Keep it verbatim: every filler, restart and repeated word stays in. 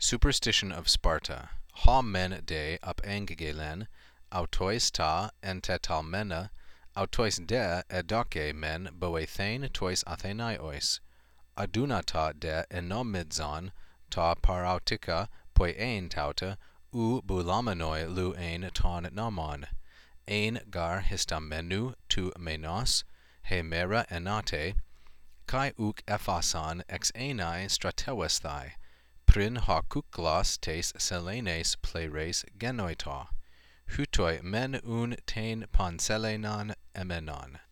Superstition of Sparta. Ha men de up angelen, autois ta entetalmena, autois de edoke men boethein tois athenaios, adunata de enomidzon ta parautica poi ein tauta, ou boulamanoi lu ein ton nomon, ein gar histamenu tu menos, he mera enate, kai uk ephason ex enai stratewesthai, prin ha kuklos tes selenes pleres genoita, hutoi men un tein panselenon emenon.